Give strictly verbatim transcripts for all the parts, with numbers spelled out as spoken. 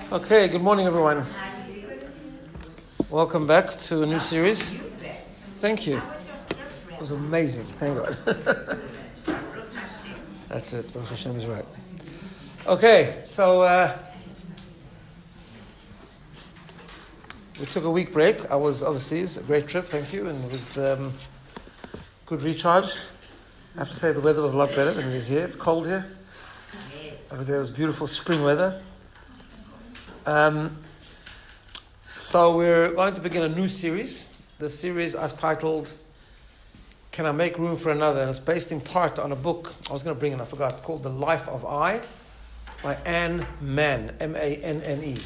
Okay, good morning, everyone. Welcome back to a new series. Thank you. It was amazing. Thank God. That's it. Baruch Hashem is right. Okay, so uh, we took a week break. I was overseas, a great trip, thank you, and it was um, good recharge. I have to say the weather was a lot better than it is here. It's cold here. Over there was beautiful spring weather. Um, so we're going to begin a new series. The series I've titled Can I Make Room for Another? And it's based in part on a book I was going to bring in, I forgot, called The Life of I by Anne Mann, M A N N E.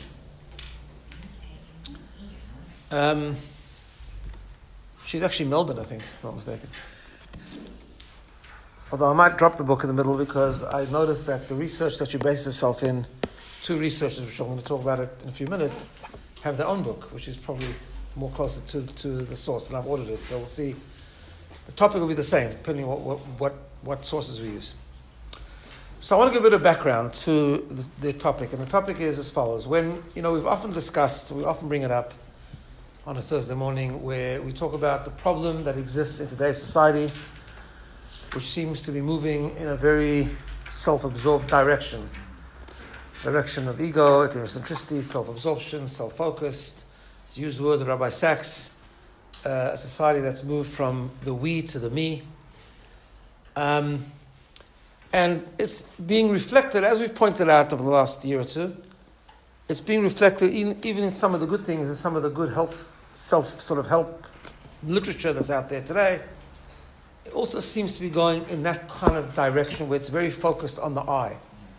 Um, she's actually Melbourne, I think, if I'm not mistaken. Although I might drop the book in the middle because I noticed that the research that she bases herself in, two researchers, which I'm going to talk about it in a few minutes, have their own book, which is probably more closer to, to the source, and I've ordered it. So we'll see. The topic will be the same, depending on what, what, what sources we use. So I want to give a bit of background to the, the topic, and the topic is as follows. When, you know, we've often discussed, we often bring it up on a Thursday morning, where we talk about the problem that exists in today's society, which seems to be moving in a very self-absorbed direction. Direction of ego, egocentricity, self-absorption, self-focused. To use the words of Rabbi Sachs, uh, a society that's moved from the we to the me. Um, and it's being reflected, as we've pointed out over the last year or two, it's being reflected in, even in some of the good things and some of the good health, self sort of help literature that's out there today. It also seems to be going in that kind of direction where it's very focused on the I.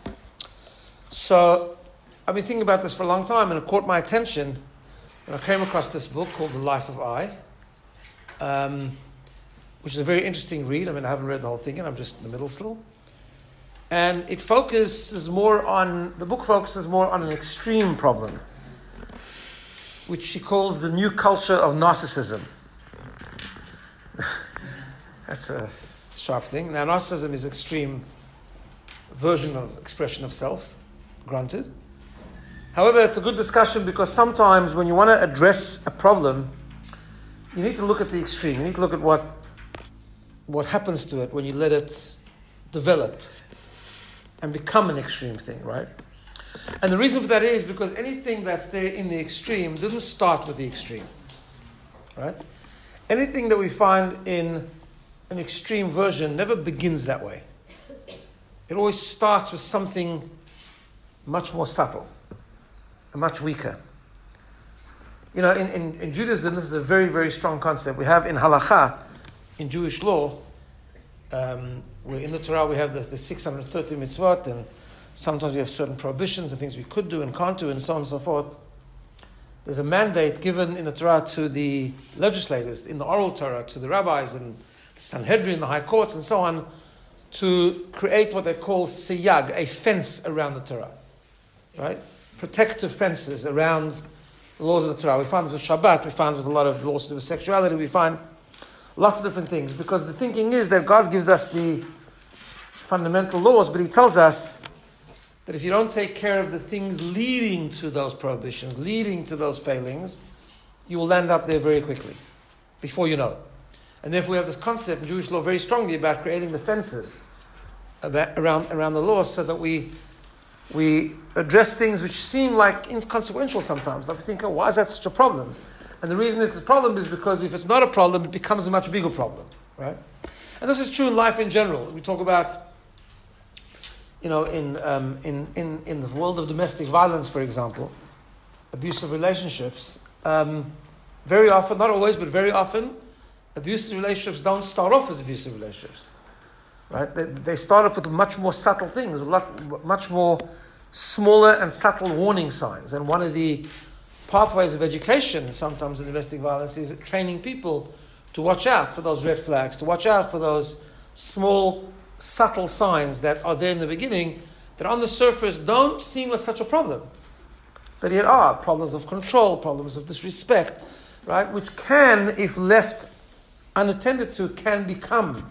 So I've been thinking about this for a long time, and it caught my attention when I came across this book called The Life of I, um, which is a very interesting read. I mean, I haven't read the whole thing, and I'm just in the middle still. And it focuses more on, the book focuses more on an extreme problem, which she calls the new culture of narcissism. That's a sharp thing. Now, narcissism is extreme version of expression of self, granted. However, it's a good discussion because sometimes when you want to address a problem, you need to look at the extreme. You need to look at what what happens to it when you let it develop and become an extreme thing, right? And the reason for that is because anything that's there in the extreme didn't start with the extreme, right? Anything that we find in an extreme version never begins that way. It always starts with something much more subtle and much weaker. You know, in, in, in Judaism, this is a very, very strong concept. We have in halakha, in Jewish law, um, where in the Torah we have the, the six hundred thirty mitzvot, and sometimes we have certain prohibitions and things we could do and can't do, and so on and so forth. There's a mandate given in the Torah to the legislators, in the oral Torah, to the rabbis and the Sanhedrin, the high courts, and so on, to create what they call siyag, a fence around the Torah, right? Protective fences around the laws of the Torah. We find it with Shabbat, we find it with a lot of laws to do with sexuality, we find lots of different things, because the thinking is that God gives us the fundamental laws, but he tells us that if you don't take care of the things leading to those prohibitions, leading to those failings, you will end up there very quickly, before you know it. And therefore we have this concept in Jewish law very strongly about creating the fences about, around around the law, so that we we address things which seem like inconsequential sometimes. Like we think, oh, why is that such a problem? And the reason it's a problem is because if it's not a problem, it becomes a much bigger problem, right? And this is true in life in general. We talk about, you know, in um, in, in, in the world of domestic violence, for example, abusive relationships, um, very often, not always, but very often, abusive relationships don't start off as abusive relationships, right? They, they start off with much more subtle things, with a lot, much more smaller and subtle warning signs. And one of the pathways of education, sometimes in domestic violence, is training people to watch out for those red flags, to watch out for those small, subtle signs that are there in the beginning, that on the surface don't seem like such a problem, but yet are problems of control, problems of disrespect, right? Which can, if left unattended to, can become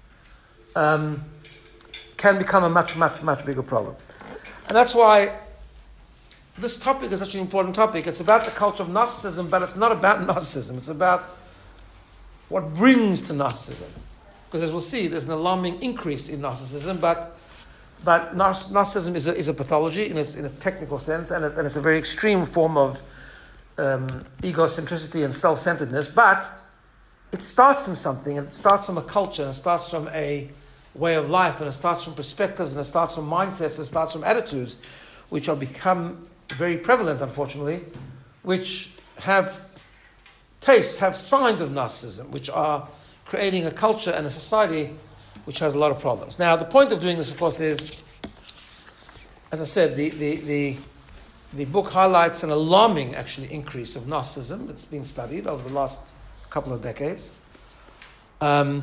um, can become a much, much, much bigger problem. And that's why this topic is such an important topic. It's about the culture of narcissism, but it's not about narcissism. It's about what brings to narcissism. Because as we'll see, there's an alarming increase in narcissism, but but narcissism is a, is a pathology in its in its technical sense, and, it, and it's a very extreme form of um, egocentricity and self-centeredness. But it starts from something, and it starts from a culture, and it starts from a way of life, and it starts from perspectives, and it starts from mindsets, and it starts from attitudes, which are become very prevalent, unfortunately, which have tastes, have signs of narcissism, which are creating a culture and a society which has a lot of problems. Now, the point of doing this, of course, is, as I said, the the the, the book highlights an alarming, actually, increase of narcissism. It's been studied over the last couple of decades, um,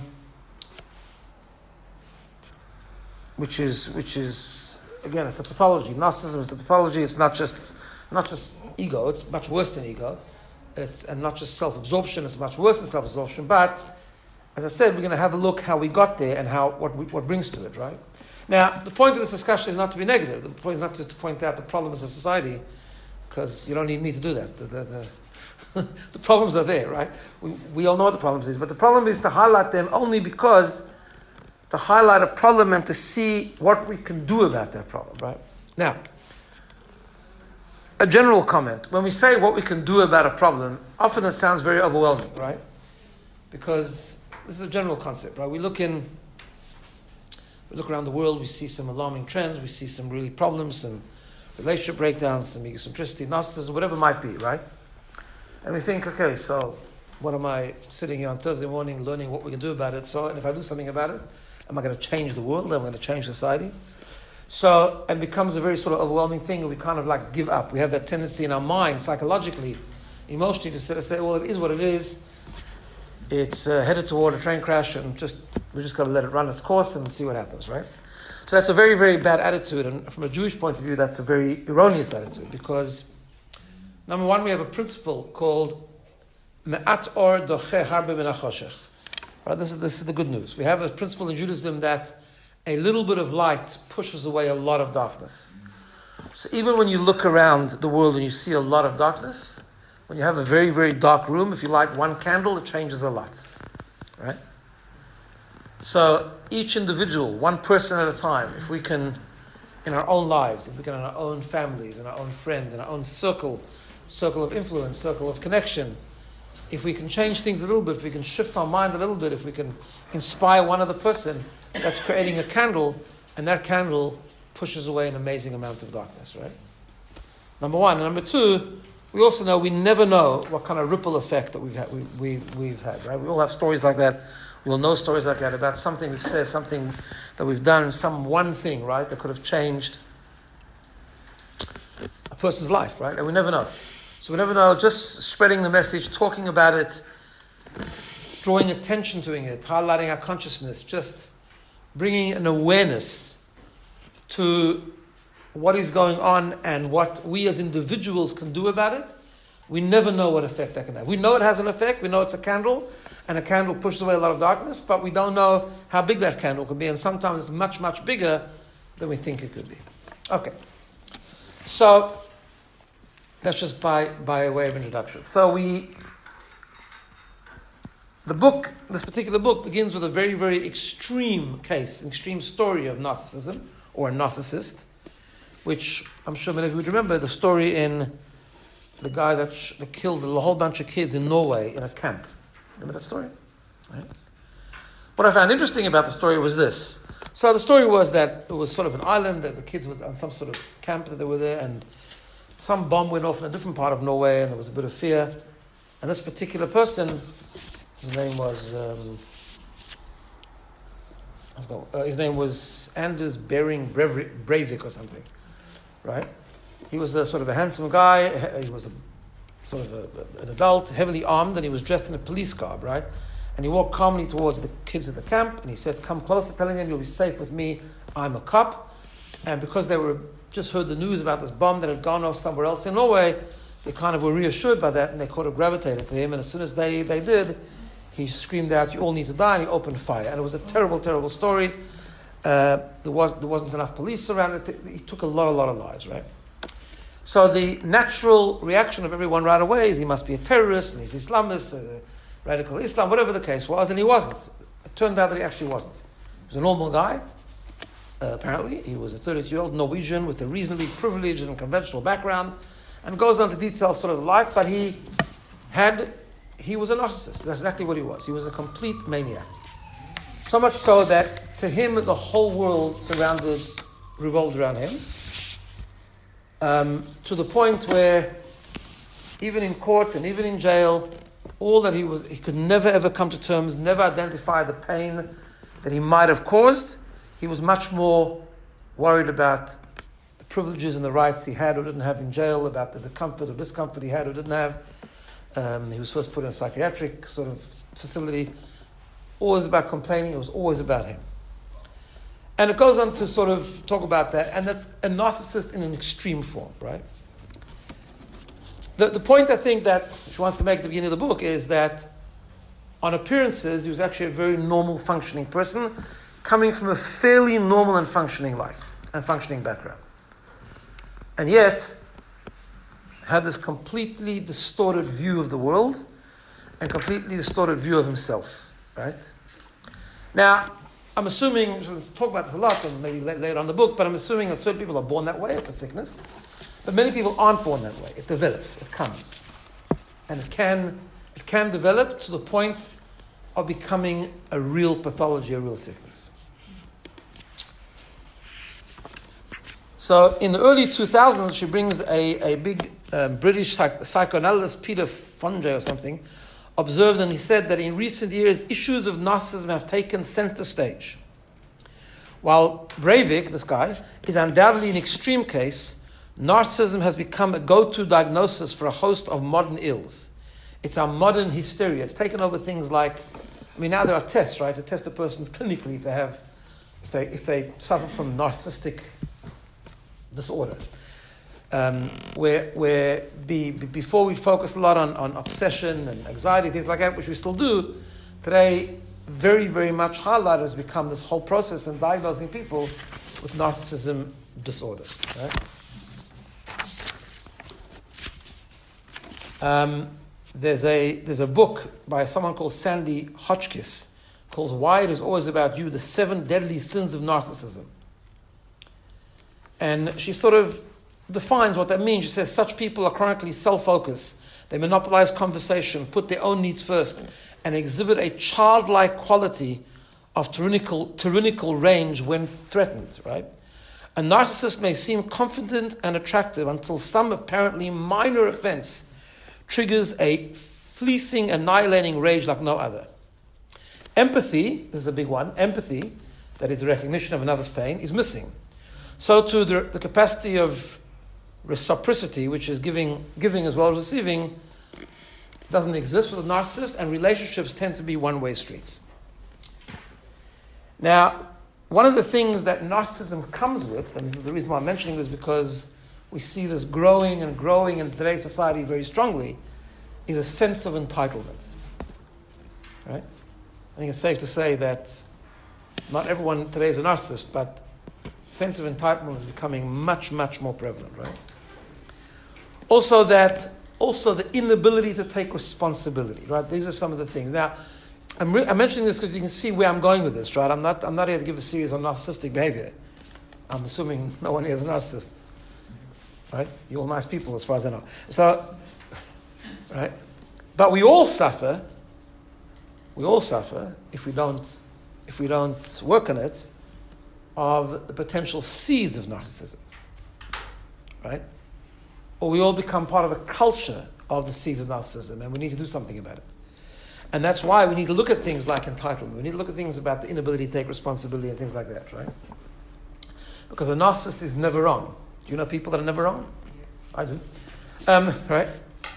which is which is again, it's a pathology. Narcissism is a pathology. It's not just not just ego. It's much worse than ego. It's and not just self-absorption. It's much worse than self-absorption. But as I said, we're going to have a look how we got there and how what we, what brings to it. Right now, the point of this discussion is not to be negative. The point is not to, to point out the problems of society, because you don't need me to do that. The, the, the, the problems are there, right? We we all know what the problems is, but the problem is to highlight them only because to highlight a problem and to see what we can do about that problem, right? Now, a general comment. When we say what we can do about a problem, often it sounds very overwhelming, right? Because this is a general concept, right? We look in, we look around the world, we see some alarming trends, we see some really problems, some relationship breakdowns, some egocentricity, narcissism, whatever it might be, right? And we think, okay, so what am I sitting here on Thursday morning learning what we can do about it? So, and if I do something about it, am I going to change the world? Am I going to change society? So, and becomes a very sort of overwhelming thing, and we kind of like give up. We have that tendency in our mind, psychologically, emotionally, to sort of say, well, it is what it is. It's uh, headed toward a train crash, and just we just got to let it run its course and see what happens, right? So that's a very, very bad attitude, and from a Jewish point of view, that's a very erroneous attitude, because number one, we have a principle called Me'at or doche harbe min hachoshech. Right, this is this is the good news. We have a principle in Judaism that a little bit of light pushes away a lot of darkness. So even when you look around the world and you see a lot of darkness, when you have a very, very dark room, if you light one candle, it changes a lot. Right? So each individual, one person at a time, if we can, in our own lives, if we can in our own families, in our own friends, in our own circle, circle of influence, circle of connection, if we can change things a little bit, if we can shift our mind a little bit, if we can inspire one other person, that's creating a candle, and that candle pushes away an amazing amount of darkness, right? Number one. And number two, we also know we never know what kind of ripple effect that we've had, we, we, we've had, right? We all have stories like that. We all know stories like that about something we've said, something that we've done, some one thing, right, that could have changed a person's life, right? And we never know. So we never know, just spreading the message, talking about it, drawing attention to it, highlighting our consciousness, just bringing an awareness to what is going on and what we as individuals can do about it. We never know what effect that can have. We know it has an effect, we know it's a candle, and a candle pushes away a lot of darkness, but we don't know how big that candle could be, and sometimes it's much, much bigger than we think it could be. Okay. So, that's just by, by way of introduction. So we, the book, this particular book begins with a very, very extreme case, an extreme story of narcissism, or a narcissist, which I'm sure many of you would remember, the story in the guy that, sh- that killed a whole bunch of kids in Norway in a camp. Remember that story? Right? What I found interesting about the story was this. So the story was that it was sort of an island, that the kids were on some sort of camp that they were there, and some bomb went off in a different part of Norway, and there was a bit of fear. And this particular person, his name was, um, uh, his name was Anders Behring Breivik or something, right? He was a sort of a handsome guy. He was a sort of a, an adult, heavily armed, and he was dressed in a police garb, right? And he walked calmly towards the kids at the camp, and he said, "Come closer," telling them, "You'll be safe with me. I'm a cop." And because they were just heard the news about this bomb that had gone off somewhere else in Norway, they kind of were reassured by that, and they kind of gravitated to him. And as soon as they, they did, he screamed out, "You all need to die," and he opened fire. And it was a terrible, terrible story. Uh, there was there wasn't enough police around it. He took a lot, a lot of lives, right? So the natural reaction of everyone right away is he must be a terrorist, and he's Islamist, uh, radical Islam, whatever the case was, and he wasn't. It turned out that he actually wasn't. He was a normal guy, uh, apparently. He was a thirty-two-year-old Norwegian with a reasonably privileged and conventional background, and goes on to detail sort of the life, but he had, he was a narcissist. That's exactly what he was. He was a complete maniac. So much so that to him, the whole world surrounded, revolved around him, um, to the point where even in court and even in jail, all that he was, he could never ever come to terms, never identify the pain that he might have caused. He was much more worried about the privileges and the rights he had or didn't have in jail, about the, the comfort or discomfort he had or didn't have. Um, he was first put in a psychiatric sort of facility. Always about complaining, it was always about him. And it goes on to sort of talk about that, and that's a narcissist in an extreme form, right? The, the point I think that she wants to make at the beginning of the book is that on appearances, he was actually a very normal functioning person, coming from a fairly normal and functioning life and functioning background. And yet, had this completely distorted view of the world and completely distorted view of himself, right? Now, I'm assuming, we'll talk about this a lot and maybe later on in the book, but I'm assuming that certain people are born that way, it's a sickness. But many people aren't born that way. It develops, it comes. And it can it can develop to the point of becoming a real pathology, a real sickness. So in the early two thousands, she brings a, a big um, British psych- psychoanalyst, Peter Fonge or something, observed, and he said that in recent years, issues of narcissism have taken center stage. While Breivik, this guy, is undoubtedly an extreme case, narcissism has become a go-to diagnosis for a host of modern ills. It's our modern hysteria. It's taken over things like, I mean, now there are tests, right, to test a person clinically if they have, if they if they suffer from narcissistic disorder. Um, where where be, be, before we focus a lot on, on obsession and anxiety, things like that, which we still do, today very, very much highlighted has become this whole process in diagnosing people with narcissism disorder. Right? Um, there's a there's a book by someone called Sandy Hotchkiss called Why It Is Always About You, The Seven Deadly Sins of Narcissism. And she sort of defines what that means. She says such people are chronically self-focused. They monopolize conversation, put their own needs first, and exhibit a childlike quality of tyrannical, tyrannical range when threatened, right? A narcissist may seem confident and attractive until some apparently minor offense triggers a fleecing, annihilating rage like no other. Empathy, this is a big one, empathy, that is the recognition of another's pain, is missing. So too the, the capacity of reciprocity, which is giving giving as well as receiving, doesn't exist with a narcissist, and relationships tend to be one-way streets. Now, one of the things that narcissism comes with, and this is the reason why I'm mentioning this, because we see this growing and growing in today's society very strongly, is a sense of entitlement. Right? I think it's safe to say that not everyone today is a narcissist, but sense of entitlement is becoming much, much more prevalent, right? Also that, also the inability to take responsibility, right? These are some of the things. Now, I'm, re- I'm mentioning this because you can see where I'm going with this, right? I'm not, I'm not here to give a series on narcissistic behavior. I'm assuming no one here is a narcissist, right? You're all nice people as far as I know. So, right? But we all suffer, we all suffer if we don't, if we don't work on it, of the potential seeds of narcissism, right? Or we all become part of a culture of the seeds of narcissism, and we need to do something about it. And that's why we need to look at things like entitlement. We need to look at things about the inability to take responsibility and things like that, right? Because a narcissist is never wrong. Do you know people that are never wrong? I do. Um, right?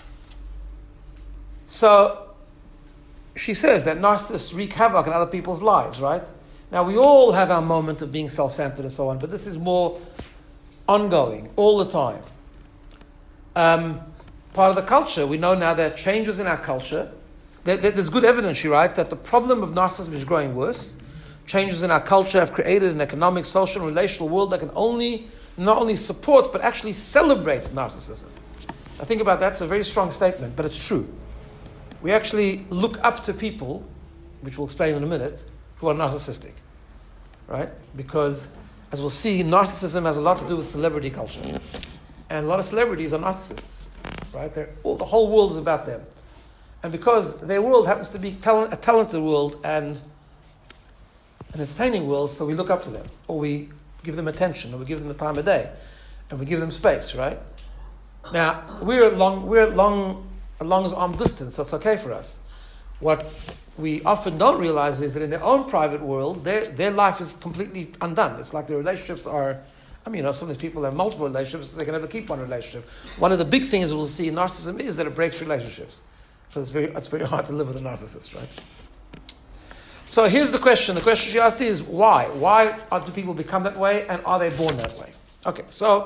So, she says that narcissists wreak havoc in other people's lives, right? Now, we all have our moment of being self-centered and so on, but this is more ongoing, all the time. Um, part of the culture, we know now there are changes in our culture. There, there, there's good evidence, she writes, that the problem of narcissism is growing worse. Changes in our culture have created an economic, social, and relational world that can only not only supports, but actually celebrates narcissism. Now think about that. It's a very strong statement, but it's true. We actually look up to people, which we'll explain in a minute, who are narcissistic, right? Because, as we'll see, narcissism has a lot to do with celebrity culture. And a lot of celebrities are narcissists, right? They're, all, the whole world is about them. And because their world happens to be talent, a talented world and an entertaining world, so we look up to them, or we give them attention, or we give them the time of day, and we give them space, right? Now, we're at long, we're at long, a long arm distance, so it's okay for us. What we often don't realize is that in their own private world, their their life is completely undone. It's like their relationships are, I mean, you know, some of these people have multiple relationships, they can never keep one relationship. One of the big things we'll see in narcissism is that it breaks relationships. So it's very, it's very hard to live with a narcissist, right? So here's the question. The question she asked is, why? Why are, do people become that way, and are they born that way? Okay, so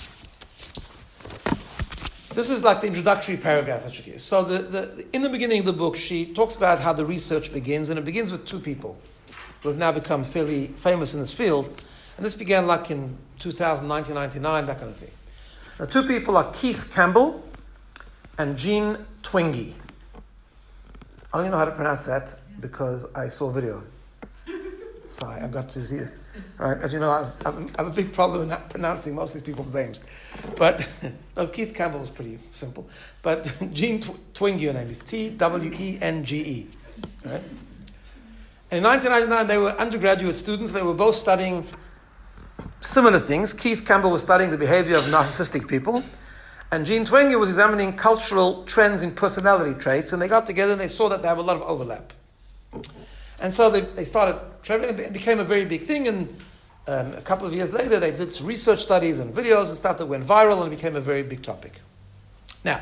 this is like the introductory paragraph that she gives. So the, the, in the beginning of the book, she talks about how the research begins, and it begins with two people who have now become fairly famous in this field. And this began like in two thousand, nineteen ninety-nine, that kind of thing. The two people are Keith Campbell and Jean Twenge. I only know how to pronounce that because I saw a video. So I got to see it. Right? As you know, I've, I've, I have a big problem in not pronouncing most of these people's names. But no, Keith Campbell was pretty simple. But Jean Twenge, her name is T W E N G E. Right? And in nineteen ninety-nine, they were undergraduate students. They were both studying similar things. Keith Campbell was studying the behavior of narcissistic people. And Jean Twenge was examining cultural trends in personality traits, and they got together and they saw that they have a lot of overlap. And so they, they started, it became a very big thing, and um, a couple of years later they did some research studies and videos and stuff that went viral, and it became a very big topic. Now,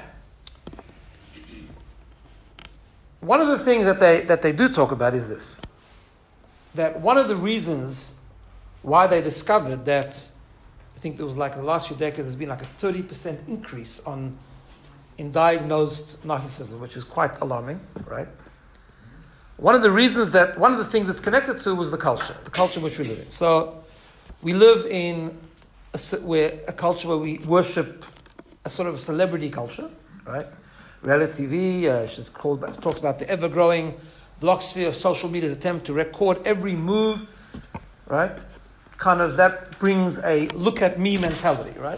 one of the things that they, that they do talk about is this, that one of the reasons why they discovered that, I think there was like in the last few decades, there's been like a thirty percent increase on in diagnosed narcissism, which is quite alarming, right? One of the reasons that, one of the things that's connected to was the culture, the culture in which we live in. So we live in a, where, a culture where we worship a sort of a celebrity culture, right? Reality T V, uh, she's called, talks about the ever-growing blogosphere of social media's attempt to record every move, right? Kind of that brings a look at me mentality, right?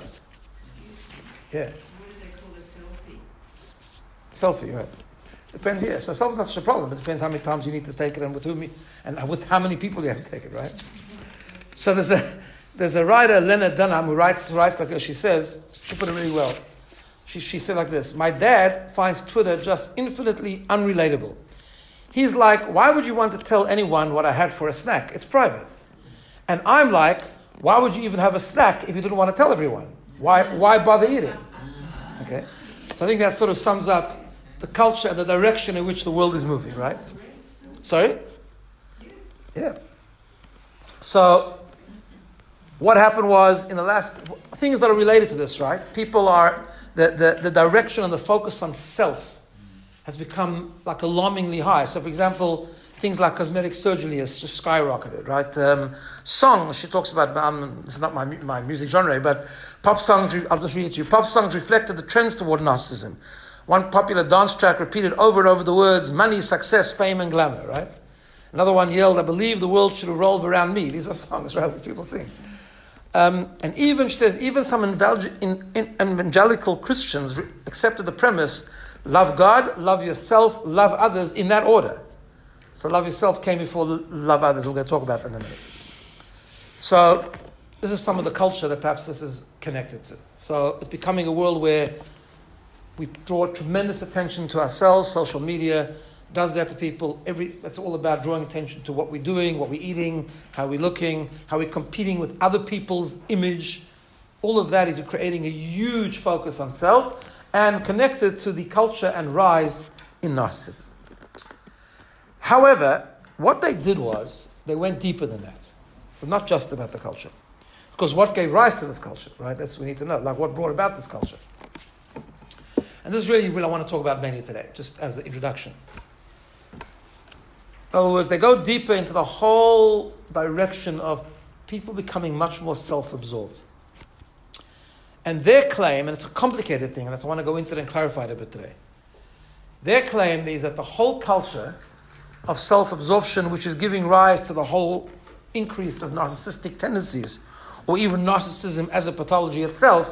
Yeah. What do they call a selfie? Selfie, right. Depends, yeah. So selfie's not such a problem. It depends how many times you need to take it and with whom, and with how many people you have to take it, right? So there's a there's a writer, Lena Dunham, who writes writes like this. She says, she put it really well. She she said like this: my dad finds Twitter just infinitely unrelatable. He's like, why would you want to tell anyone what I had for a snack? It's private. And I'm like, why would you even have a snack if you didn't want to tell everyone? Why why bother eating? Okay. So I think that sort of sums up the culture and the direction in which the world is moving, right? Sorry? Yeah. So what happened was, in the last, things that are related to this, right? People are, the, the, the direction and the focus on self has become like alarmingly high. So for example, things like cosmetic surgery has just skyrocketed, right? Um, songs, she talks about, um, it's not my my music genre, but pop songs, I'll just read it to you. Pop songs reflected the trends toward narcissism. One popular dance track repeated over and over the words, money, success, fame, and glamour, right? Another one yelled, I believe the world should revolve around me. These are songs, right, that people sing. Um, and even, she says, even some evangelical Christians accepted the premise, love God, love yourself, love others, in that order. So love yourself came before love others. We're going to talk about that in a minute. So this is some of the culture that perhaps this is connected to. So it's becoming a world where we draw tremendous attention to ourselves. Social media does that to people. Every that's all about drawing attention to what we're doing, what we're eating, how we're looking, how we're competing with other people's image. All of that is creating a huge focus on self and connected to the culture and rise in narcissism. However, what they did was they went deeper than that. So not just about the culture. Because what gave rise to this culture, right? That's what we need to know. Like what brought about this culture. And this is really what I want to talk about mainly today, just as an introduction. In other words, they go deeper into the whole direction of people becoming much more self-absorbed. And their claim, and it's a complicated thing, and that's, I want to go into it and clarify it a bit today. Their claim is that the whole culture of self-absorption, which is giving rise to the whole increase of narcissistic tendencies, or even narcissism as a pathology itself,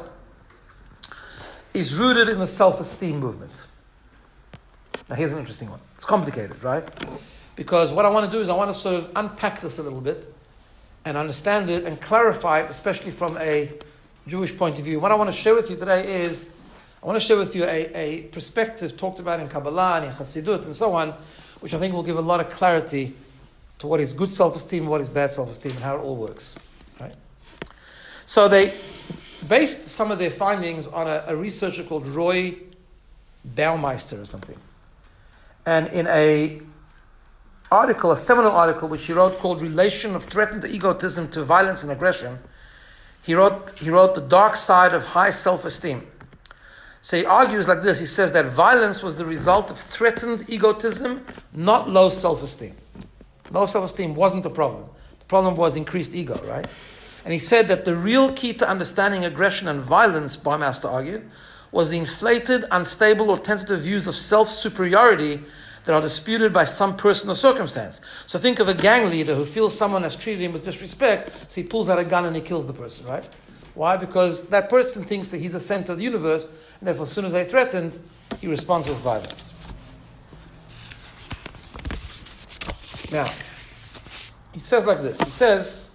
is rooted in the self-esteem movement. Now here's an interesting one. It's complicated, right? Because what I want to do is I want to sort of unpack this a little bit and understand it and clarify it, especially from a Jewish point of view. What I want to share with you today is, I want to share with you a, a perspective talked about in Kabbalah and in Chassidut and so on, which I think will give a lot of clarity to what is good self-esteem and what is bad self-esteem and how it all works. Right? So they based some of their findings on a, a researcher called Roy Baumeister or something. And in a article, a seminal article which he wrote called Relation of Threatened Egotism to Violence and Aggression, he wrote, he wrote The Dark Side of High Self-Esteem. So he argues like this. He says that violence was the result of threatened egotism, not low self-esteem. Low self-esteem wasn't the problem. The problem was increased ego, right? And he said that the real key to understanding aggression and violence, Baumeister argued, was the inflated, unstable, or tentative views of self-superiority that are disputed by some person or circumstance. So think of a gang leader who feels someone has treated him with disrespect, so he pulls out a gun and he kills the person, right? Why? Because that person thinks that he's the center of the universe, and therefore as soon as they're threatened, he responds with violence. Now, he says like this. He says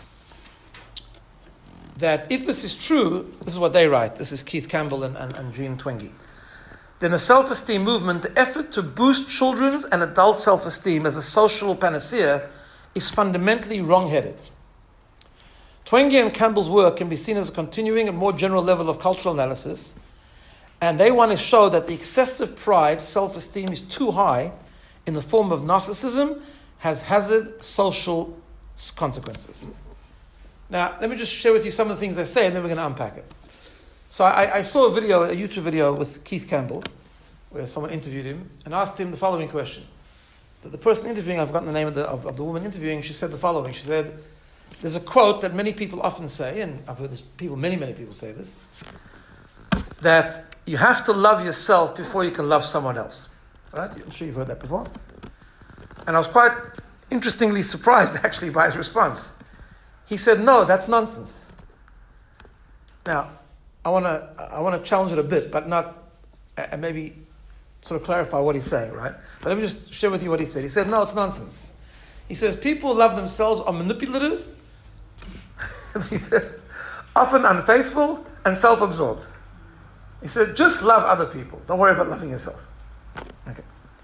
that if this is true, this is what they write. This is Keith Campbell and, and, and Jean Twenge. Then the self-esteem movement, the effort to boost children's and adult self-esteem as a social panacea, is fundamentally wrong-headed. Twenge and Campbell's work can be seen as a continuing and more general level of cultural analysis, and they want to show that the excessive pride, self-esteem is too high in the form of narcissism, has hazard social consequences. Now, let me just share with you some of the things they say, and then we're going to unpack it. So I, I saw a video, a YouTube video with Keith Campbell, where someone interviewed him and asked him the following question. The, the person interviewing, I've forgotten the name of the, of, of the woman interviewing, she said the following. She said, there's a quote that many people often say, and I've heard this, people, many, many people say this, that you have to love yourself before you can love someone else. Right? I'm sure you've heard that before. And I was quite interestingly surprised, actually, by his response. He said, no, that's nonsense. Now, I want to I want to challenge it a bit, but not, and uh, maybe sort of clarify what he's saying, right? But let me just share with you what he said. He said, no, it's nonsense. He says, people who love themselves are manipulative, as he says, often unfaithful and self-absorbed. He said, just love other people. Don't worry about loving yourself. Okay.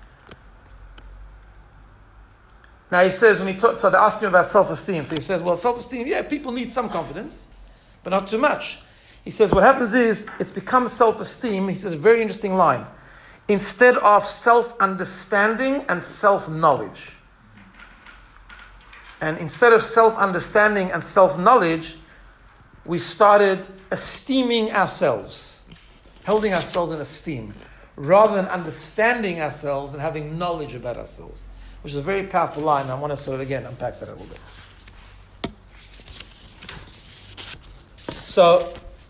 Now he says, when he taught, so they asked him about self-esteem. So he says, well, self-esteem, yeah, people need some confidence, but not too much. He says, what happens is, it's become self-esteem. He says, a very interesting line. Instead of self-understanding and self-knowledge. And instead of self-understanding and self-knowledge, we started esteeming ourselves, holding ourselves in esteem, rather than understanding ourselves and having knowledge about ourselves, which is a very powerful line. I want to sort of, again, unpack that a little bit. So,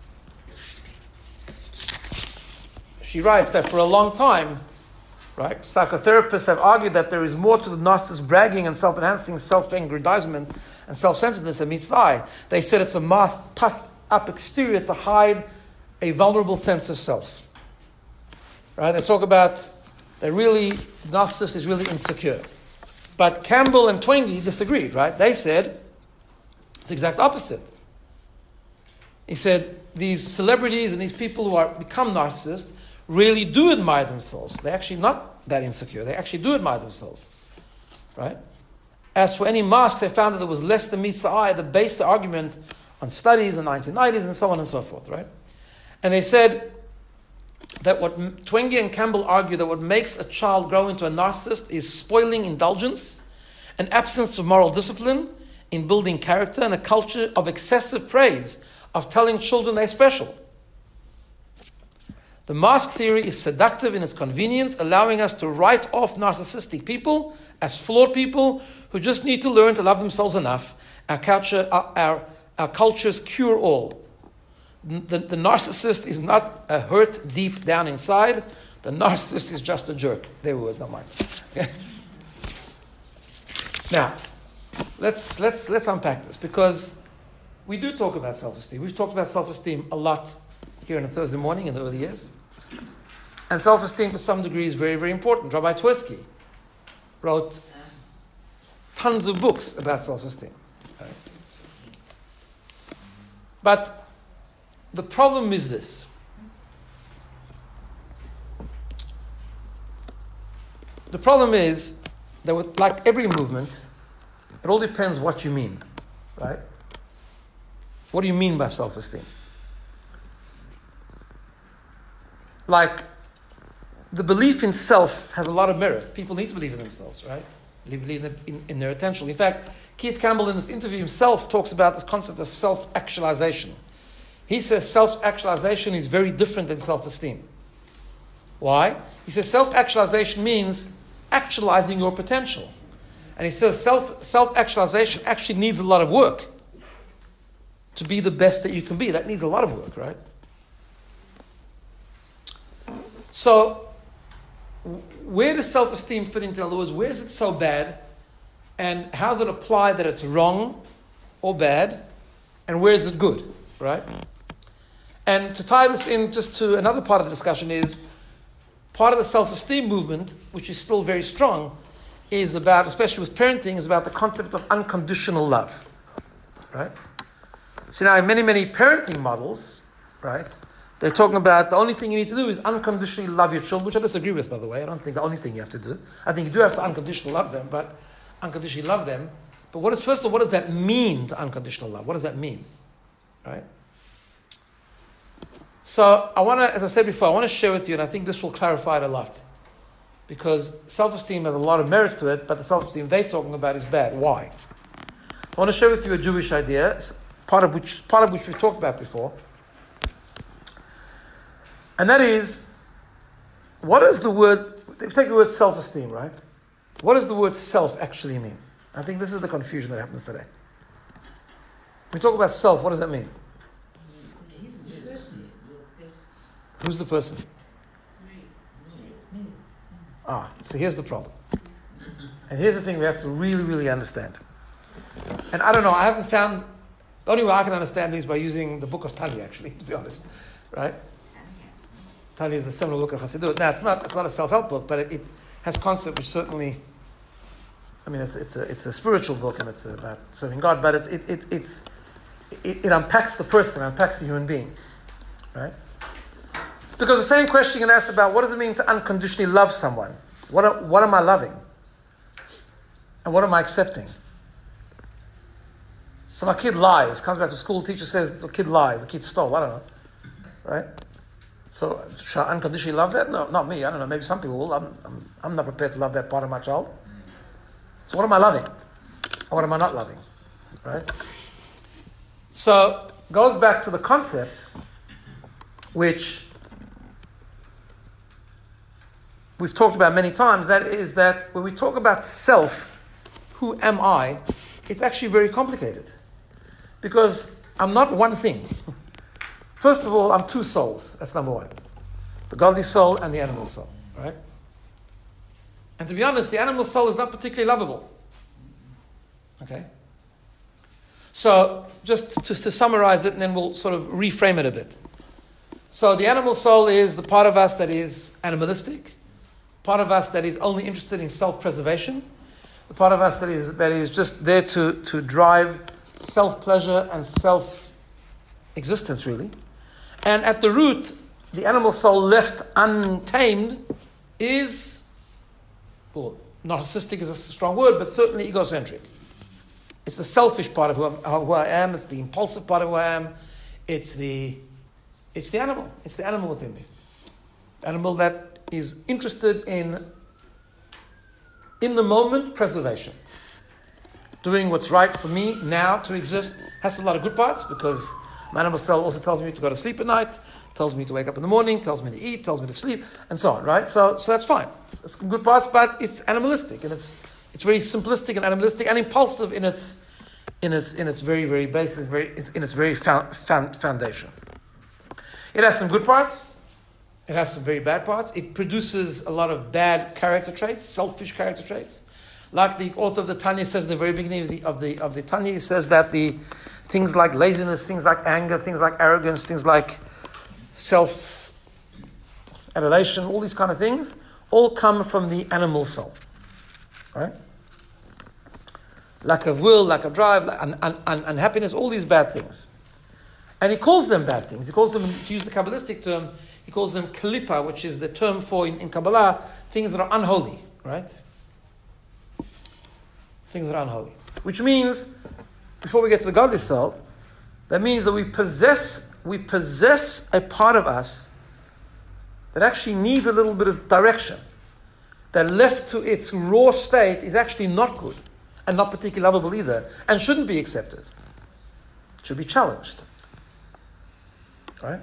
she writes that for a long time, right, psychotherapists have argued that there is more to the narcissist bragging and self-enhancing self-aggrandizement and self-centeredness than meets the eye. They said it's a masked, puffed up exterior to hide a vulnerable sense of self. Right? They talk about that really, the narcissist is really insecure. But Campbell and Twenge disagreed, right? They said it's the exact opposite. He said these celebrities and these people who are become narcissists really do admire themselves. They're actually not that insecure. They actually do admire themselves. Right? As for any mask, they found that there was less than meets the eye. They based the argument on studies in the nineteen nineties and so on and so forth. Right? And they said that what Twenge and Campbell argue that what makes a child grow into a narcissist is spoiling indulgence, an absence of moral discipline in building character, and a culture of excessive praise, of telling children they're special. The mask theory is seductive in its convenience, allowing us to write off narcissistic people as flawed people who just need to learn to love themselves enough. Our culture, our, our, our culture's cure-all. The, the narcissist is not a hurt deep down inside. The narcissist is just a jerk. Their words, not mine. Now, let's let's let's unpack this, because we do talk about self-esteem. We've talked about self-esteem a lot here on a Thursday morning in the early years. And self-esteem to some degree is very, very important. Rabbi Tversky wrote tons of books about self-esteem. Right? But the problem is this. The problem is that with, like every movement, it all depends what you mean, right? What do you mean by self-esteem? Like, the belief in self has a lot of merit. People need to believe in themselves, right? They believe in, in, in their potential. In fact, Keith Campbell in this interview himself talks about this concept of self-actualization. He says self-actualization is very different than self-esteem. Why? He says self-actualization means actualizing your potential. And he says self, self-actualization actually needs a lot of work to be the best that you can be. That needs a lot of work, right? So, where does self-esteem fit into? In other words, where is it so bad? And how does it apply that it's wrong or bad? And where is it good, right? And to tie this in just to another part of the discussion is, part of the self-esteem movement, which is still very strong, is about, especially with parenting, is about the concept of unconditional love, right? So now in many, many parenting models, right, they're talking about the only thing you need to do is unconditionally love your children, which I disagree with, by the way. I don't think the only thing you have to do. I think you do have to unconditionally love them, but unconditionally love them. But what is, first of all, what does that mean to unconditional love? What does that mean? Right? So I want to, as I said before, I want to share with you, and I think this will clarify it a lot. Because self-esteem has a lot of merits to it, but the self-esteem they're talking about is bad. Why? I want to share with you a Jewish idea, part of which, part of which we've talked about before. And that is, what is the word, take the word self-esteem, right? What does the word self actually mean? I think this is the confusion that happens today. When we talk about self, what does that mean? Who's the person? Ah, so here's the problem. And here's the thing we have to really, really understand. And I don't know, I haven't found, the only way I can understand this is by using the book of Tanya, actually, to be honest. Right? Tanya is the seminal book of Hasidut. Now, it's not, it's not a self-help book, but it, it has concepts which certainly, I mean, it's, it's, a, it's a spiritual book and it's about serving God, but it, it, it, it's, it, it unpacks the person, unpacks the human being. Right? Because the same question you can ask about what does it mean to unconditionally love someone? What, are, what am I loving? And what am I accepting? So my kid lies, comes back to school, teacher says the kid lied, the kid stole, I don't know. Right? So should I unconditionally love that? No, not me, I don't know, maybe some people will. I'm, I'm, I'm not prepared to love that part of my child. So what am I loving? And what am I not loving? Right? So goes back to the concept which we've talked about many times, that is that when we talk about self, who am I, it's actually very complicated. Because I'm not one thing. First of all, I'm two souls. That's number one. The godly soul and the animal soul. Right? And to be honest, the animal soul is not particularly lovable. Okay? So, just to, to summarize it, and then we'll sort of reframe it a bit. So the animal soul is the part of us that is animalistic, part of us that is only interested in self-preservation, the part of us that is that is just there to, to drive self-pleasure and self-existence, really. And at the root, the animal soul left untamed is, well, narcissistic is a strong word, but certainly egocentric. It's the selfish part of who, who I am, it's the impulsive part of who I am, it's the, it's the animal, it's the animal within me. The animal that is interested in, in the moment, preservation. Doing what's right for me now to exist. Has a lot of good parts because my animal cell also tells me to go to sleep at night, tells me to wake up in the morning, tells me to eat, tells me to sleep, and so on, right? So so that's fine. It's, it's good parts, but it's animalistic and it's it's very simplistic and animalistic and impulsive in its in its in its very, very basic, very in its very found, found, foundation. It has some good parts. It has some very bad parts. It produces a lot of bad character traits, selfish character traits. Like the author of the Tanya says in the very beginning of the of the, of the Tanya, he says that the things like laziness, things like anger, things like arrogance, things like self-adulation, all these kind of things, all come from the animal soul. Right? Lack of will, lack of drive, un, un, un, unhappiness, all these bad things. And he calls them bad things. He calls them, to use the Kabbalistic term, he calls them kalipa, which is the term for, in, in Kabbalah, things that are unholy, right? Things that are unholy. Which means, before we get to the godly soul, that means that we possess, we possess a part of us that actually needs a little bit of direction. That left to its raw state is actually not good, and not particularly lovable either, and shouldn't be accepted. It should be challenged. Right?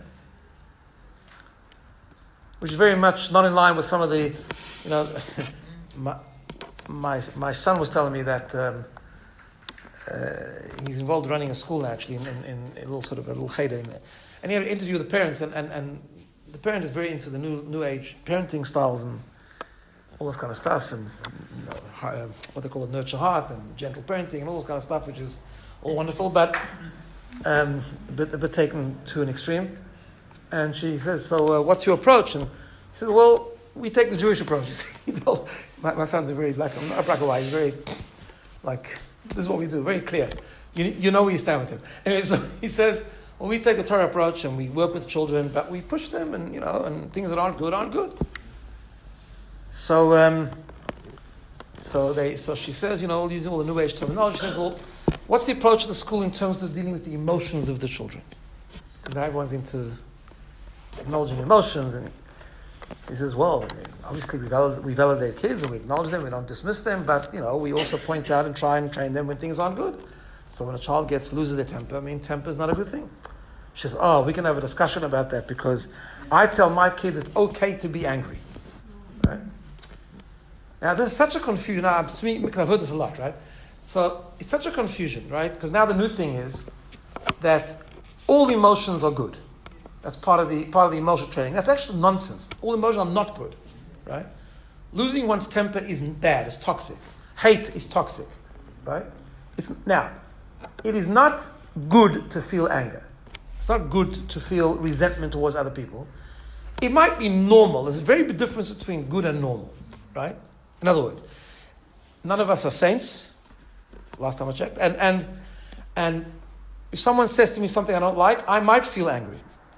Which is very much not in line with some of the, you know, my, my my son was telling me that um, uh, he's involved running a school actually in, in, in a little sort of a little cheder in there. And he had an interview with the parents, and, and, and the parent is very into the new new age parenting styles and all this kind of stuff, and you know, uh, what they call a nurture heart and gentle parenting and all this kind of stuff, which is all wonderful, but um, but, but taken to an extreme. And she says, "So, uh, what's your approach?" And he says, "Well, we take the Jewish approach." He told, my, my son's a very black, not black or white. He's very like, this is what we do, very clear. You you know where you stand with him. Anyway, so he says, "Well, we take the Torah approach and we work with children, but we push them, and you know, and things that aren't good aren't good." So, um, so they, so she says, you know, using all the new age terminology, she says, "Well, what's the approach of the school in terms of dealing with the emotions of the children?" Because now everyone's into acknowledging emotions, and she says, "Well, I mean, obviously we validate, we validate kids and we acknowledge them, we don't dismiss them, but you know, we also point out and try and train them when things aren't good. So when a child gets loses their temper, I mean, temper is not a good thing." She says, "Oh, we can have a discussion about that because I tell my kids it's okay to be angry." Right? Now, there's such a confusion. Now, I'm speaking because I've heard this a lot, right? So it's such a confusion, right? Because now the new thing is that all emotions are good. That's part of the part of the emotional training. That's actually nonsense. All emotions are not good, right? Losing one's temper isn't bad. It's toxic. Hate is toxic, right? It's now. It is not good to feel anger. It's not good to feel resentment towards other people. It might be normal. There's a very big difference between good and normal, right? In other words, none of us are saints. Last time I checked, and and and if someone says to me something I don't like, I might feel angry,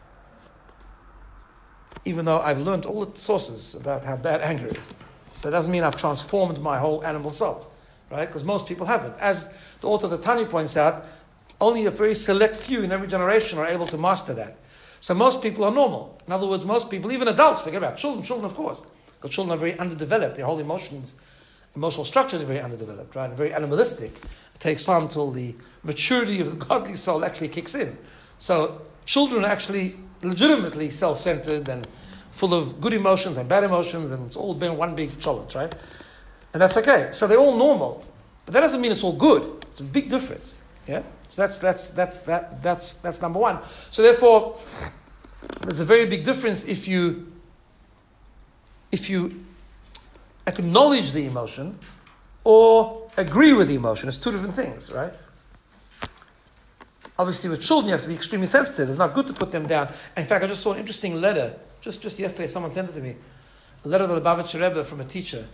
even though I've learned all the sources about how bad anger is. That doesn't mean I've transformed my whole animal self, right? Because most people haven't. As the author of the Tanya points out, only a very select few in every generation are able to master that. So most people are normal. In other words, most people, even adults, forget about children, children of course, because children are very underdeveloped. Their whole emotions, emotional structures are very underdeveloped, right? And very animalistic. It takes time until the maturity of the godly soul actually kicks in. So children are actually legitimately self-centered and full of good emotions and bad emotions, and it's all been one big challenge, right? And that's okay. So they're all normal, but that doesn't mean it's all good. It's a big difference. Yeah. So that's that's that's that that's that's number one. So therefore, there's a very big difference if you if you acknowledge the emotion or agree with the emotion. It's two different things, right? Obviously, with children, you have to be extremely sensitive. It's not good to put them down. In fact, I just saw an interesting letter. Just, just yesterday, someone sent it to me. A letter to the Lubavitcher Rebbe from a teacher.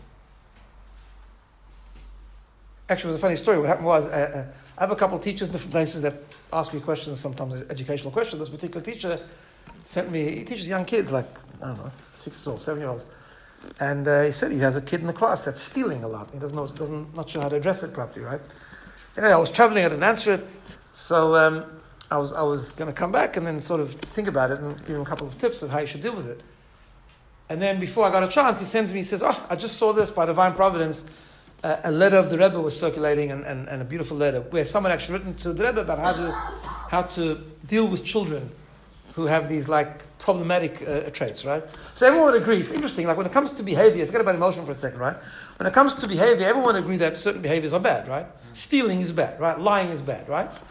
Actually, it was a funny story. What happened was, uh, uh, I have a couple of teachers in different places that ask me questions, sometimes educational questions. This particular teacher sent me, he teaches young kids, like, I don't know, six-year-olds, seven-year-olds. And uh, he said he has a kid in the class that's stealing a lot. He doesn't know, doesn't, not sure how to address it properly, right? Anyway, I was traveling, I didn't answer it. So um, I was I was going to come back and then sort of think about it and give him a couple of tips of how you should deal with it. And then before I got a chance, he sends me, he says, "Oh, I just saw this by divine providence. Uh, a letter of the Rebbe was circulating, and, and, and a beautiful letter where someone actually written to the Rebbe about how to how to deal with children who have these like problematic uh, traits, right?" So everyone would agree. It's interesting. Like when it comes to behavior, forget about emotion for a second, right? When it comes to behavior, everyone would agree that certain behaviors are bad, right? Stealing is bad, right? Lying is bad, right?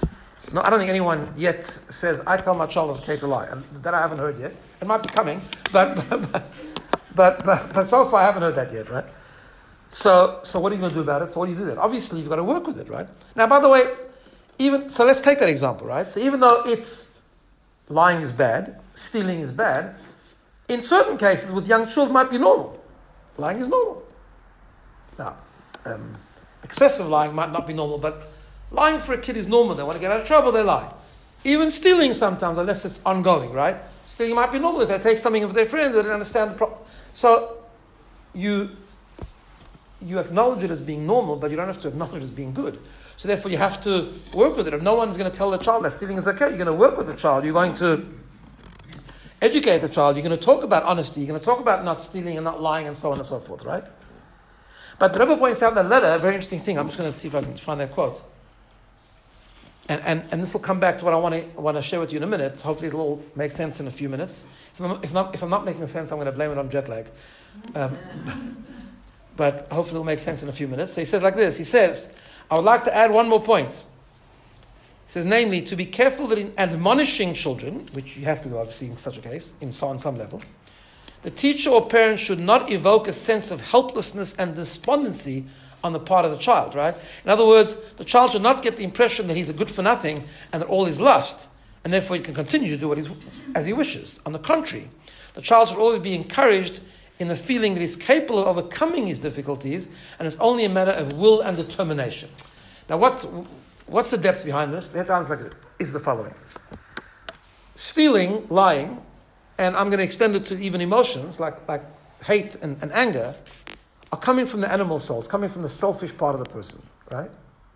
No, I don't think anyone yet says, I tell my child it's okay to lie. And that I haven't heard yet. It might be coming, but but, but, but, but so far I haven't heard that yet, right? So, so what are you going to do about it? So what do you do then? Obviously, you've got to work with it, right? Now, by the way, even so let's take that example, right? So even though it's lying is bad, stealing is bad, in certain cases with young children might be normal. Lying is normal. Now, um, excessive lying might not be normal, but lying for a kid is normal. They want to get out of trouble, they lie. Even stealing sometimes, unless it's ongoing, right? Stealing might be normal if they take something of their friends, they don't understand the problem. So, you you acknowledge it as being normal, but you don't have to acknowledge it as being good. So therefore you have to work with it. If no one's going to tell the child that stealing is okay, you're going to work with the child. You're going to educate the child. You're going to talk about honesty. You're going to talk about not stealing and not lying and so on and so forth, right? But the Rebbe points out in that letter, a very interesting thing. I'm just going to see if I can find that quote. And, and, and this will come back to what I want to, want to share with you in a minute. So hopefully it'll all make sense in a few minutes. If I'm, if not, if I'm not making sense, I'm going to blame it on jet lag. Um, but hopefully it'll make sense in a few minutes. So he says like this. He says, I would like to add one more point. He says, namely, to be careful that in admonishing children, which you have to do obviously in such a case, in so, on some level, the teacher or parent should not evoke a sense of helplessness and despondency on the part of the child, right? In other words, the child should not get the impression that he's a good for nothing and that all is lust, and therefore he can continue to do what he's, as he wishes. On the contrary, the child should always be encouraged in the feeling that he's capable of overcoming his difficulties, and it's only a matter of will and determination. Now, what's, what's the depth behind this? The answer is the following. Stealing, lying, and I'm going to extend it to even emotions, like, like hate and, and anger, are coming from the animal soul. It's coming from the selfish part of the person, right?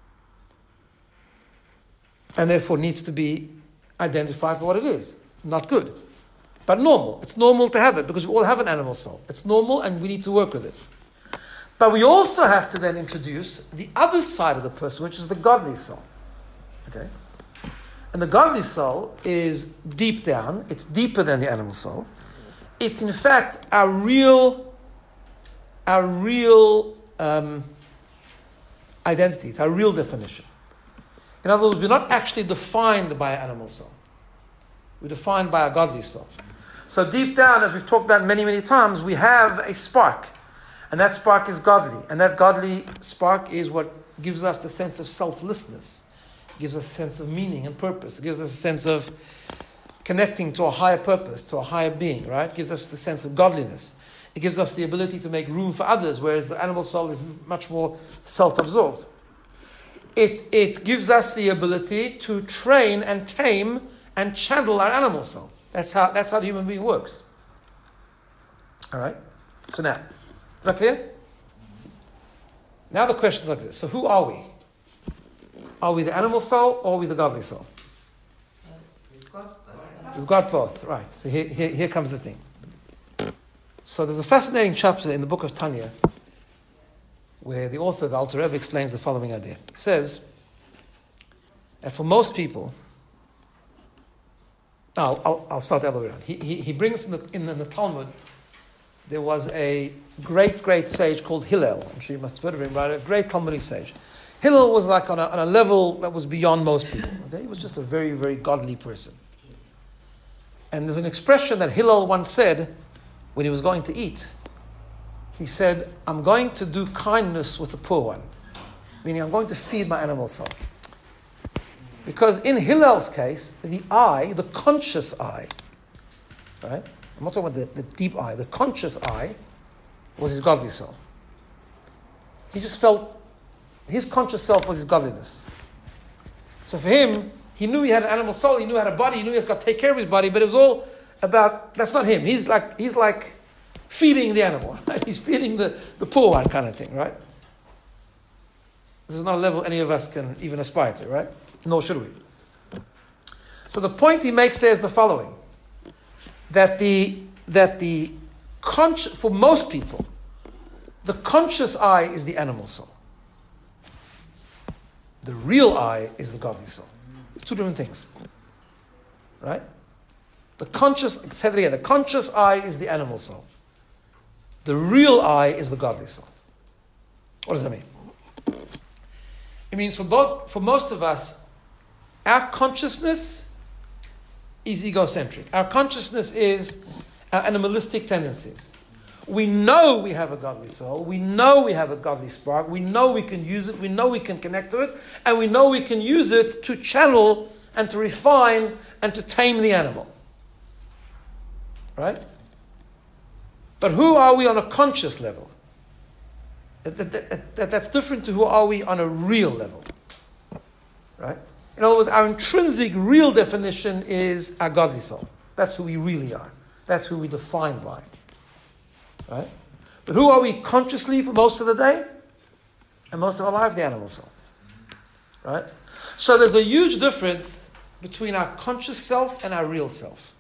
And therefore needs to be identified for what it is. Not good. But normal. It's normal to have it because we all have an animal soul. It's normal and we need to work with it. But we also have to then introduce the other side of the person, which is the godly soul. Okay? And the godly soul is deep down. It's deeper than the animal soul. It's in fact our real, our real um, identity. It's our real definition. In other words, we're not actually defined by our animal soul. We're defined by our godly soul. So deep down, as we've talked about many, many times, we have a spark. And that spark is godly. And that godly spark is what gives us the sense of selflessness. It gives us a sense of meaning and purpose. It gives us a sense of connecting to a higher purpose, to a higher being, right? It gives us the sense of godliness. It gives us the ability to make room for others, whereas the animal soul is much more self-absorbed. It, it gives us the ability to train and tame and channel our animal soul. That's how that's how the human being works. All right? So now, is that clear? Now the question is like this. So who are we? Are we the animal soul or are we the godly soul? We've got both. We've got both. Right. So here, here, here comes the thing. So there's a fascinating chapter in the book of Tanya where the author, the Alter Rebbe, explains the following idea. He says that for most people, Now, I'll, I'll start the other way around. He, he, he brings in the, in the Talmud, there was a great, great sage called Hillel. I'm sure you must have heard of him, right? A great Talmudic sage. Hillel was like on a, on a level that was beyond most people. Okay? He was just a very, very godly person. And there's an expression that Hillel once said when he was going to eat. He said, I'm going to do kindness with the poor one. Meaning, I'm going to feed my animal soul. Because in Hillel's case, the I, the conscious I, right? I'm not talking about the, the deep I, the conscious I was his godly soul. He just felt, his conscious self was his godliness. So for him, he knew he had an animal soul, he knew he had a body, he knew he has got to take care of his body, but it was all about, that's not him. He's like, he's like feeding the animal. Right? He's feeding the, the poor one kind of thing, right? This is not a level any of us can even aspire to, right? Nor should we. So the point he makes there is the following: that the that the conscious, for most people, the conscious I is the animal soul. The real I is the godly soul. Two different things, right? The conscious, say it again. The conscious I is the animal soul. The real I is the godly soul. What does that mean? It means for both, for most of us, Our consciousness is egocentric. Our consciousness is our animalistic tendencies. We know we have a godly soul. We know we have a godly spark. We know we can use it. We know we can connect to it. And we know we can use it to channel and to refine and to tame the animal. Right? But who are we on a conscious level? That, that, that, that's different to who are we on a real level. Right? In other words, our intrinsic real definition is our godly soul. That's who we really are. That's who we define by. Right? But who are we consciously for most of the day? And most of our life, the animal soul. Right? So there's a huge difference between our conscious self and our real self.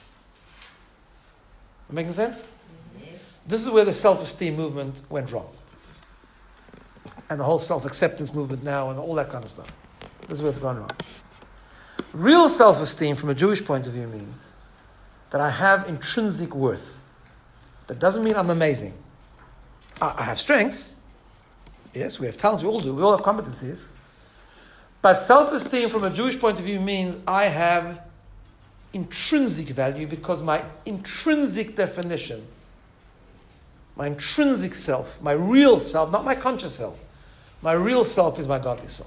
Making sense? This is where the self-esteem movement went wrong. And the whole self-acceptance movement now and all that kind of stuff. This is where it's gone wrong. Real self-esteem from a Jewish point of view means that I have intrinsic worth. That doesn't mean I'm amazing. I, I have strengths. Yes, we have talents. We all do. We all have competencies. But self-esteem from a Jewish point of view means I have intrinsic value because my intrinsic definition, my intrinsic self, my real self, not my conscious self, my real self is my godly soul.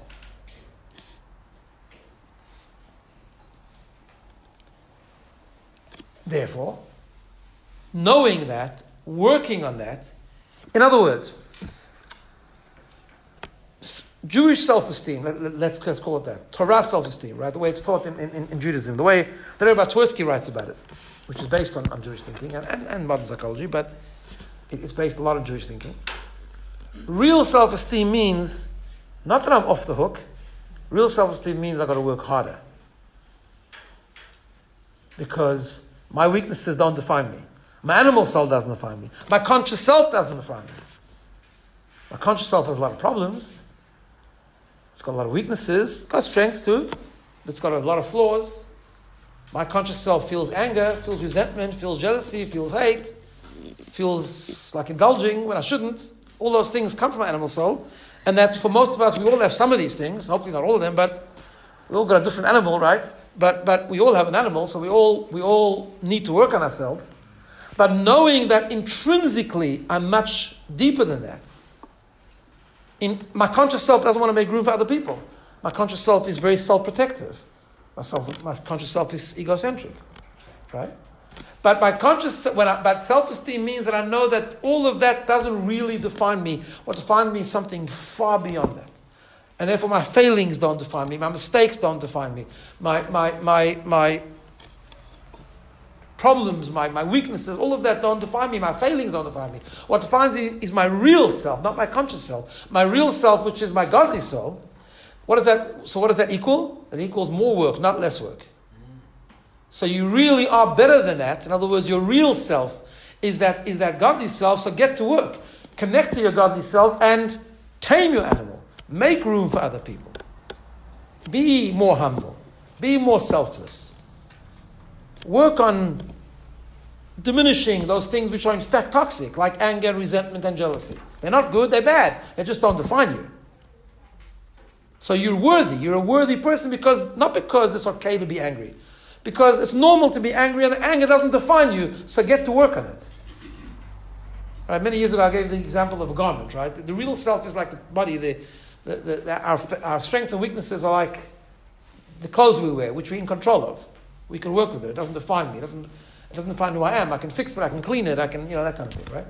Therefore, knowing that, working on that, in other words, Jewish self-esteem, let, let's, let's call it that, Torah self-esteem, right? The way it's taught in, in, in Judaism, the way the Rebbe Twersky writes about it, which is based on, on Jewish thinking and, and, and modern psychology, but it, it's based a lot on Jewish thinking. Real self-esteem means, not that I'm off the hook, real self-esteem means I've got to work harder. Because my weaknesses don't define me. My animal soul doesn't define me. My conscious self doesn't define me. My conscious self has a lot of problems. It's got a lot of weaknesses. It's got strengths too. But it's got a lot of flaws. My conscious self feels anger, feels resentment, feels jealousy, feels hate, feels like indulging when I shouldn't. All those things come from my animal soul. And that's, for most of us, we all have some of these things. Hopefully not all of them, but we all got a different animal, right? But but we all have an animal, so we all we all need to work on ourselves. But knowing that intrinsically I'm much deeper than that. In my conscious self doesn't want to make room for other people. My conscious self is very self-protective. My self, my conscious self is egocentric, right? But my conscious, when I, but self-esteem means that I know that all of that doesn't really define me. What defines me is something far beyond that. And therefore my failings don't define me, my mistakes don't define me, my my my my problems, my, my weaknesses, all of that don't define me, my failings don't define me. What defines me is my real self, not my conscious self. My real self, which is my godly soul. What does that so what does that equal? It equals more work, not less work. So you really are better than that. In other words, your real self is that is that godly self, so get to work. Connect to your godly self and tame your animal. Make room for other people. Be more humble. Be more selfless. Work on diminishing those things which are in fact toxic, like anger, resentment, and jealousy. They're not good, they're bad. They just don't define you. So you're worthy. You're a worthy person because, not because it's okay to be angry, because it's normal to be angry and the anger doesn't define you, so get to work on it. Right, many years ago I gave the example of a garment, right? The, the real self is like the body, the The, the, the, our, our strengths and weaknesses are like the clothes we wear, which we're in control of. We can work with it. It doesn't define me. It doesn't, it doesn't define who I am. I can fix it. I can clean it. I can, you know, that kind of thing, right?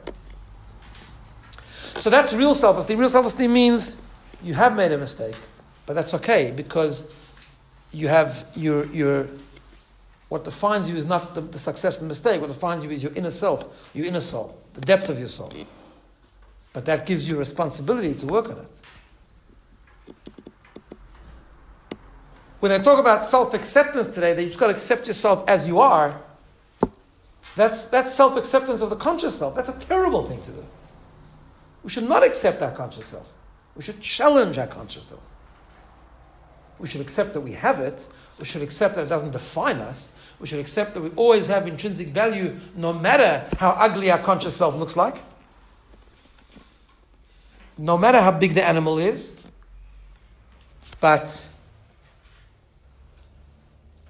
So that's real self-esteem. Real self-esteem means you have made a mistake, but that's okay because you have your, your what defines you is not the, the success of the mistake. What defines you is your inner self, your inner soul, the depth of your soul. But that gives you a responsibility to work on it. When I talk about self-acceptance today, that you've got to accept yourself as you are, that's, that's self-acceptance of the conscious self. That's a terrible thing to do. We should not accept our conscious self. We should challenge our conscious self. We should accept that we have it. We should accept that it doesn't define us. We should accept that we always have intrinsic value no matter how ugly our conscious self looks like. No matter how big the animal is. But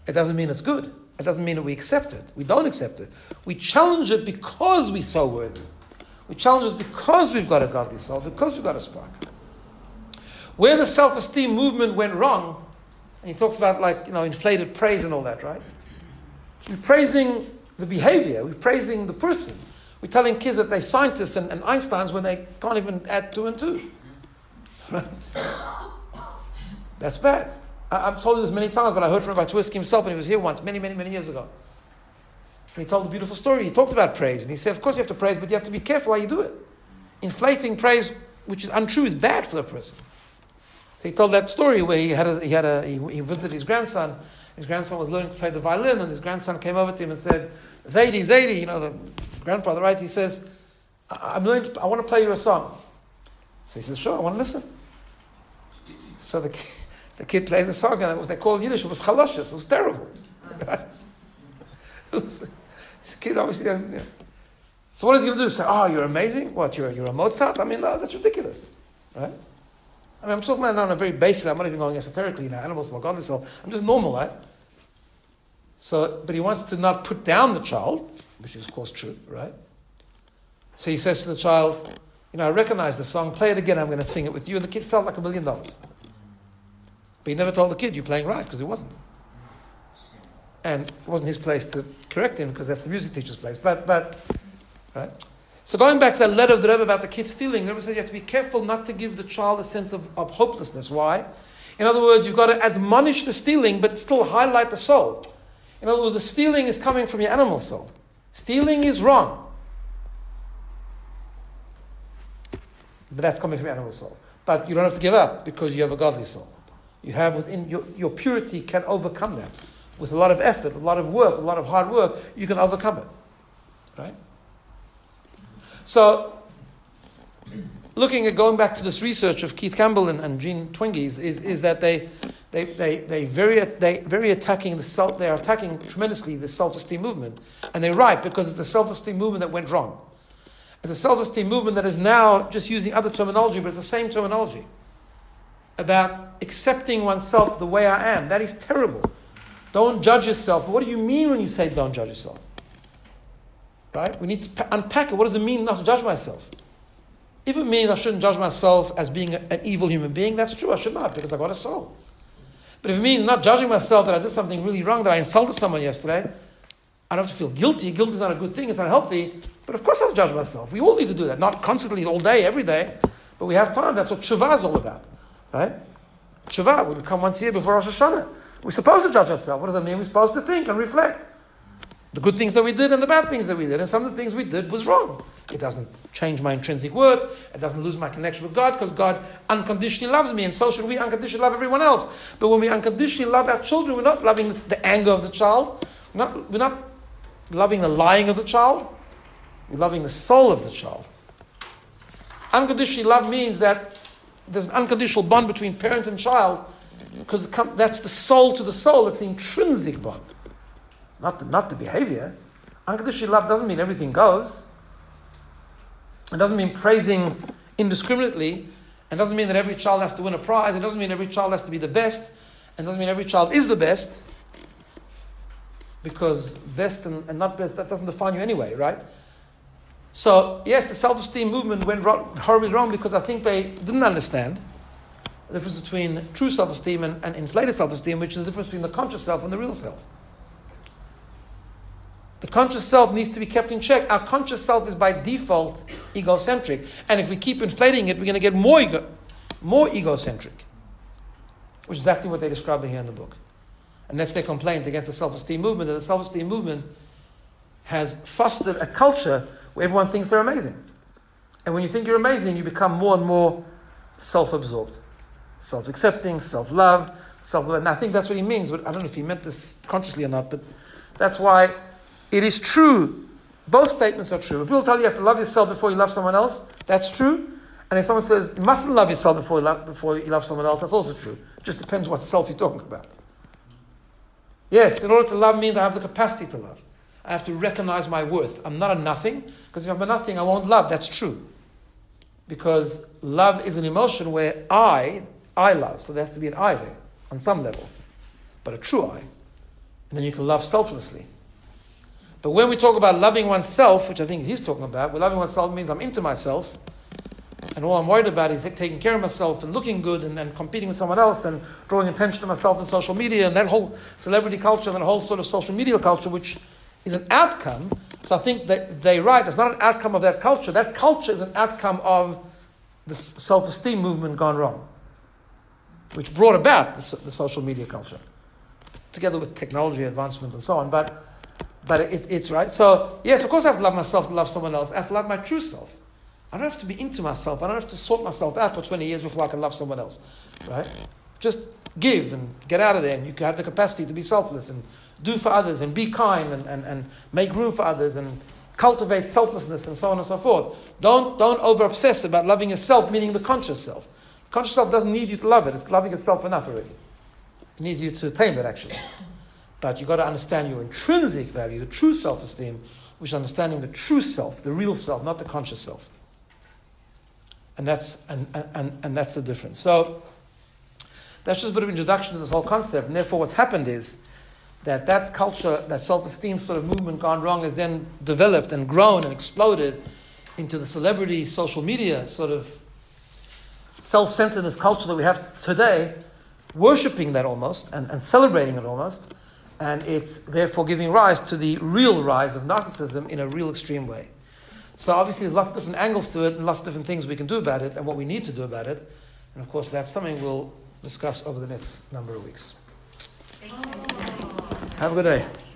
It doesn't mean it's good. It doesn't mean that we accept it. We don't accept it. We challenge it because we're so worthy. We challenge it because we've got a godly soul, because we've got a spark. Where the self-esteem movement went wrong, and he talks about like, you know, inflated praise and all that, right? We're praising the behavior. We're praising the person. We're telling kids that they're scientists and, and Einsteins when they can't even add two and two. Right? That's bad. I, I've told you this many times, but I heard from Rabbi Tversky himself when he was here once, many, many, many years ago. And he told a beautiful story. He talked about praise. And he said, of course you have to praise, but you have to be careful how you do it. Inflating praise, which is untrue, is bad for the person. So he told that story where he had a, he had a he, he visited his grandson. His grandson was learning to play the violin, and his grandson came over to him and said, Zaidi, Zaidi, you know, the grandfather, right? He says, I'm learning to, I want to play you a song. So he says, sure, I want to listen. So the, the kid plays a song, and it was, they called Yiddish, it was chaloshes, it was terrible. Right? It was, this kid obviously doesn't, you know. So what is he going to do? Say, oh, you're amazing? What, you're, you're a Mozart? I mean, no, that's ridiculous. Right? I mean, I'm talking about it on a very basic, I'm not even going esoterically, you know, animals, soul, godly soul. I'm just normal, right? So, but he wants to not put down the child, which is of course true, right? So he says to the child, you know, I recognize the song, play it again, I'm going to sing it with you. And the kid felt like a million dollars. But he never told the kid, you're playing right, because it wasn't. And it wasn't his place to correct him, because that's the music teacher's place. But, but, right? So going back to that letter of the Rebbe about the kid stealing, the Rebbe says you have to be careful not to give the child a sense of, of hopelessness. Why? In other words, you've got to admonish the stealing, but still highlight the soul. In other words, the stealing is coming from your animal soul. Stealing is wrong. But that's coming from your animal soul. But you don't have to give up because you have a godly soul. You have within your, your purity can overcome that. With a lot of effort, a lot of work, a lot of hard work, you can overcome it. Right? So, looking at going back to this research of Keith Campbell and, and Gene Twingies is, is that they they they they very they very attacking the self. They are attacking tremendously the self-esteem movement, and they're right because it's the self-esteem movement that went wrong. It's a self-esteem movement that is now just using other terminology, but it's the same terminology about accepting oneself the way I am. That is terrible. Don't judge yourself. But what do you mean when you say don't judge yourself? Right? We need to unpack it. What does it mean not to judge myself? If it means I shouldn't judge myself as being a, an evil human being, that's true. I should not, because I've got a soul. But if it means not judging myself that I did something really wrong, that I insulted someone yesterday, I don't have to feel guilty. Guilt is not a good thing. It's not healthy. But of course I have to judge myself. We all need to do that. Not constantly, all day, every day. But we have time. That's what Tshuva is all about. Right? Tshuva, we come once a year before Rosh Hashanah. We're supposed to judge ourselves. What does that mean? We're supposed to think and reflect. The good things that we did and the bad things that we did. And some of the things we did was wrong. It doesn't change my intrinsic worth. It doesn't lose my connection with God because God unconditionally loves me. And so should we unconditionally love everyone else. But when we unconditionally love our children, we're not loving the anger of the child. We're not, we're not loving the lying of the child. We're loving the soul of the child. Unconditionally love means that there's an unconditional bond between parent and child because that's the soul to the soul. That's the intrinsic bond. Not the, not the behavior. Unconditional love doesn't mean everything goes. It doesn't mean praising indiscriminately. It doesn't mean that every child has to win a prize. It doesn't mean every child has to be the best. It doesn't mean every child is the best. Because best and, and not best, that doesn't define you anyway, right? So, yes, the self-esteem movement went wrong, horribly wrong because I think they didn't understand the difference between true self-esteem and, and inflated self-esteem, which is the difference between the conscious self and the real self. The conscious self needs to be kept in check. Our conscious self is by default egocentric. And if we keep inflating it, we're going to get more ego, more egocentric. Which is exactly what they describe here in the book. And that's their complaint against the self-esteem movement, that the self-esteem movement has fostered a culture where everyone thinks they're amazing. And when you think you're amazing, you become more and more self-absorbed. Self-accepting, self-love, self-love. And I think that's what he means, but I don't know if he meant this consciously or not, but that's why it is true. Both statements are true. If people tell you you have to love yourself before you love someone else, that's true. And if someone says you mustn't love yourself before you love, before you love someone else, that's also true. It just depends what self you're talking about. Yes, in order to love means I have the capacity to love. I have to recognize my worth. I'm not a nothing, because if I'm a nothing, I won't love. That's true. Because love is an emotion where I, I love. So there has to be an I there, on some level. But a true I. And then you can love selflessly. But when we talk about loving oneself, which I think he's talking about, well, loving oneself means I'm into myself, and all I'm worried about is taking care of myself and looking good and, and competing with someone else and drawing attention to myself in social media and that whole celebrity culture and that whole sort of social media culture, which is an outcome. So I think that they're right. It's not an outcome of that culture. That culture is an outcome of the self-esteem movement gone wrong, which brought about the, the social media culture, together with technology advancement and so on. But but it, it's right. So yes, of course I have to love myself to love someone else. I have to love my true self. I don't have to be into myself. I don't have to sort myself out for twenty years before I can love someone else. Right? Just give and get out of there, and you can have the capacity to be selfless and do for others and be kind and, and, and make room for others and cultivate selflessness and so on and so forth. Don't don't over obsess about loving yourself, meaning the conscious self. The conscious self doesn't need you to love it. It's loving itself enough already. It needs you to tame it, actually. But you've got to understand your intrinsic value, the true self-esteem, which is understanding the true self, the real self, not the conscious self. And that's and, and, and that's the difference. So that's just a bit of introduction to this whole concept. And therefore what's happened is that that culture, that self-esteem sort of movement gone wrong has then developed and grown and exploded into the celebrity, social media sort of self-centeredness culture that we have today, worshipping that almost and, and celebrating it almost. And it's therefore giving rise to the real rise of narcissism in a real extreme way. So obviously there's lots of different angles to it and lots of different things we can do about it and what we need to do about it. And of course that's something we'll discuss over the next number of weeks. Have a good day.